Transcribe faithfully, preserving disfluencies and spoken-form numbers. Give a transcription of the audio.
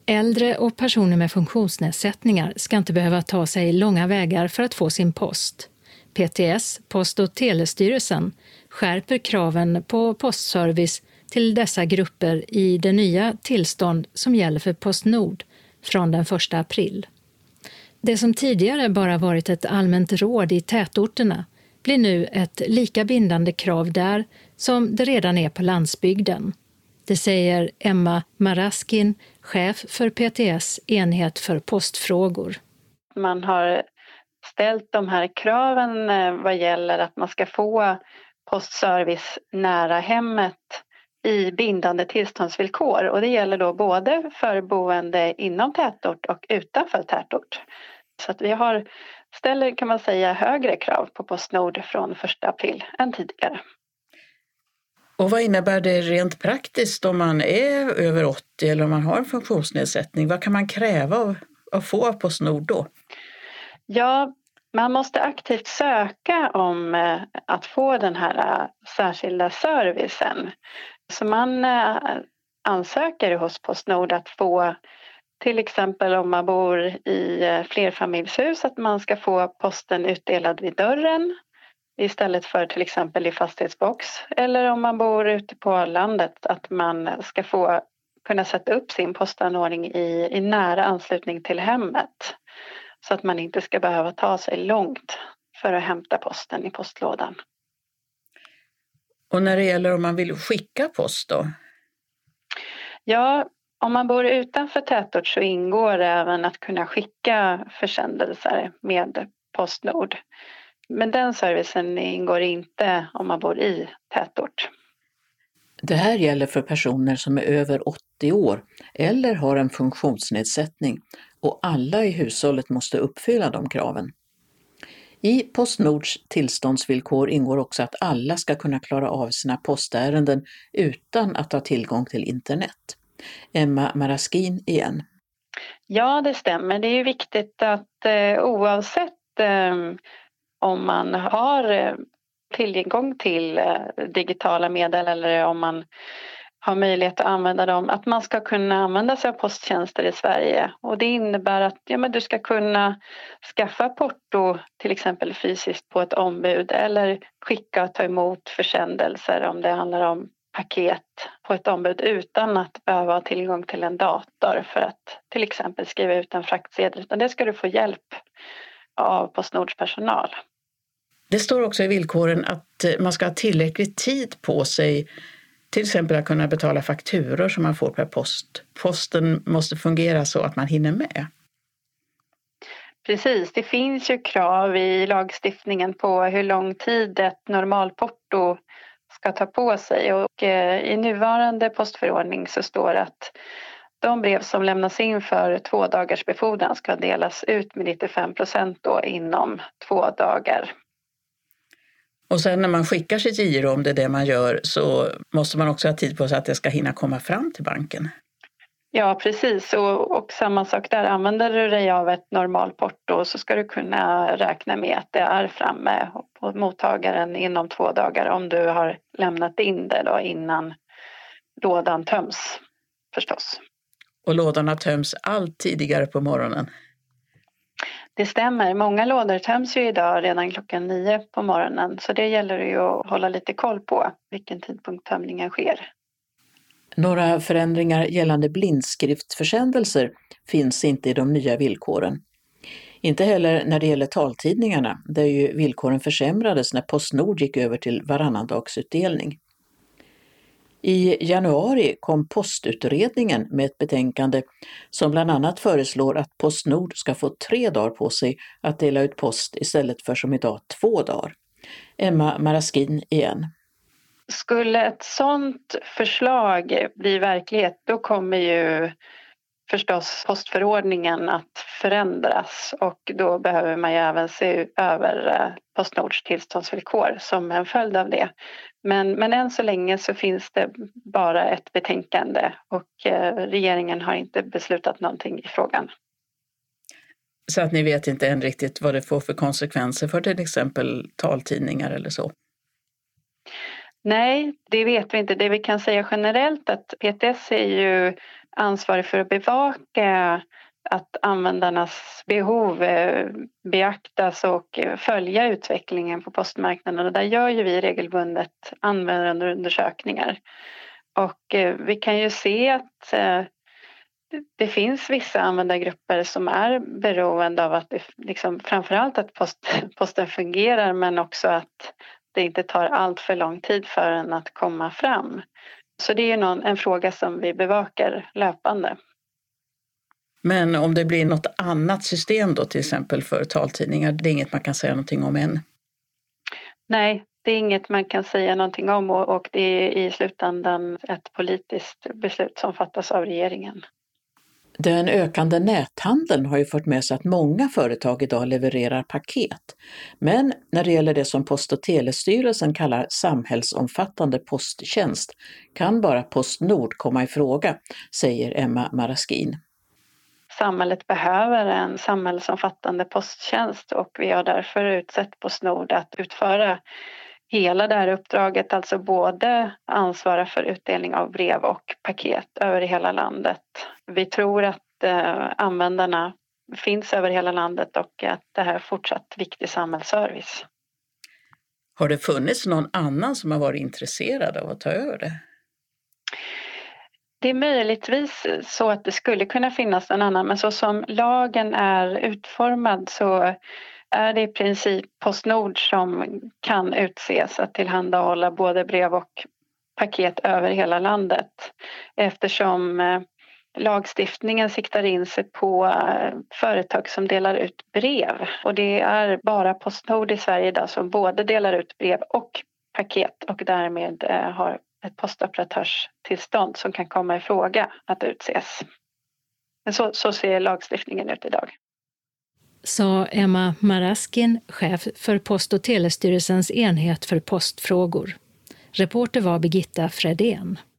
Äldre och personer med funktionsnedsättningar ska inte behöva ta sig långa vägar för att få sin post. P T S, Post- och telestyrelsen, skärper kraven på postservice till dessa grupper i det nya tillstånd som gäller för PostNord från den första april. Det som tidigare bara varit ett allmänt råd i tätorterna blir nu ett lika bindande krav där som det redan är på landsbygden. Det säger Emma Maraskin, chef för P T S enhet för postfrågor. Man har ställt de här kraven vad gäller att man ska få postservice nära hemmet i bindande tillståndsvillkor. Och det gäller då både för boende inom tätort och utanför tätort. Så att vi har, ställer kan man säga högre krav på PostNord från första april än tidigare. Och vad innebär det rent praktiskt om man är över åttio eller om man har en funktionsnedsättning? Vad kan man kräva av att få av PostNord då? Ja, man måste aktivt söka om att få den här särskilda servicen. Så man ansöker hos PostNord att få, till exempel om man bor i flerfamiljshus, att man ska få posten utdelad vid dörren istället för till exempel i fastighetsbox. Eller om man bor ute på landet, att man ska få kunna sätta upp sin postanordning i, i nära anslutning till hemmet. Så att man inte ska behöva ta sig långt för att hämta posten i postlådan. Och när det gäller om man vill skicka post då? Ja, om man bor utanför tätort så ingår det även att kunna skicka försändelser med PostNord. Men den servicen ingår inte om man bor i tätort. Det här gäller för personer som är över åttio år eller har en funktionsnedsättning och alla i hushållet måste uppfylla de kraven. I PostNords tillståndsvillkor ingår också att alla ska kunna klara av sina postärenden utan att ha tillgång till internet. Emma Maraskin igen. Ja, det stämmer. Det är ju viktigt att eh, oavsett eh, om man har eh, tillgång till eh, digitala medel eller om man har möjlighet att använda dem, att man ska kunna använda sig av posttjänster i Sverige. Och det innebär att ja, men du ska kunna skaffa porto till exempel fysiskt på ett ombud eller skicka och ta emot försändelser om det handlar om paket på ett ombud utan att behöva ha tillgång till en dator för att till exempel skriva ut en fraktsedel. Utan det ska du få hjälp av PostNords personal. Det står också i villkoren att man ska ha tillräcklig tid på sig, till exempel att kunna betala fakturor som man får per post. Posten måste fungera så att man hinner med. Precis, det finns ju krav i lagstiftningen på hur lång tid ett normalporto ska ta på sig. Och i nuvarande postförordning så står det att de brev som lämnas in för två dagars befordran ska delas ut med nittiofem procent då inom två dagar. Och sen när man skickar sitt giro, om det är det man gör, så måste man också ha tid på sig att det ska hinna komma fram till banken. Ja, precis. Och, och samma sak där. Använder du dig av ett normalporto så ska du kunna räkna med att det är framme på mottagaren inom två dagar om du har lämnat in det då innan lådan töms, förstås. Och lådorna töms allt tidigare på morgonen. Det stämmer. Många lådor töms ju idag redan klockan nio på morgonen. Så det gäller ju att hålla lite koll på vilken tidpunkt tömningen sker. Några förändringar gällande blindskriftförsändelser finns inte i de nya villkoren. Inte heller när det gäller taltidningarna, där ju villkoren försämrades när PostNord gick över till varannandagsutdelning. I januari kom postutredningen med ett betänkande som bland annat föreslår att PostNord ska få tre dagar på sig att dela ut post istället för som idag två dagar. Emma Maraskin igen. Skulle ett sådant förslag bli verklighet, då kommer ju förstås postförordningen att förändras och då behöver man ju även se över PostNords tillståndsvillkor som en följd av det. Men, men än så länge så finns det bara ett betänkande och regeringen har inte beslutat någonting i frågan. Så att ni vet inte än riktigt vad det får för konsekvenser för till exempel taltidningar eller så? Nej, det vet vi inte. Det vi kan säga generellt att P T S är ju ansvarig för att bevaka att användarnas behov beaktas och följa utvecklingen på postmarknaden. Och där gör ju vi regelbundet användarundersökningar. Och vi kan ju se att det finns vissa användargrupper som är beroende av att det, liksom, framförallt att post, posten fungerar, men också att det inte tar allt för lång tid för den att komma fram. Så det är någon, en fråga som vi bevakar löpande. Men om det blir något annat system då, till exempel för taltidningar, det är inget man kan säga någonting om än? Nej, det är inget man kan säga någonting om, och, och det är i slutändan ett politiskt beslut som fattas av regeringen. Den ökande näthandeln har ju fört med sig att många företag idag levererar paket. Men när det gäller det som Post- och telestyrelsen kallar samhällsomfattande posttjänst kan bara Postnord komma i fråga, säger Emma Maraskin. Samhället behöver en samhällsomfattande posttjänst, och vi har därför utsett Postnord att utföra hela det här uppdraget, alltså både ansvara för utdelning av brev och paket över hela landet. Vi tror att eh, användarna finns över hela landet och att det här är fortsatt viktig samhällsservice. Har det funnits någon annan som har varit intresserad av att ta över det? Det är möjligtvis så att det skulle kunna finnas en annan, men så som lagen är utformad så är det i princip Postnord som kan utses att tillhandahålla både brev och paket över hela landet, eftersom lagstiftningen siktar in sig på företag som delar ut brev, och det är bara Postnord i Sverige idag som både delar ut brev och paket och därmed har ett postoperatörstillstånd som kan komma i fråga att utses. Men så, så ser lagstiftningen ut idag. Sa Emma Maraskin, chef för Post- och telestyrelsens enhet för postfrågor. Reporter var Birgitta Fredén.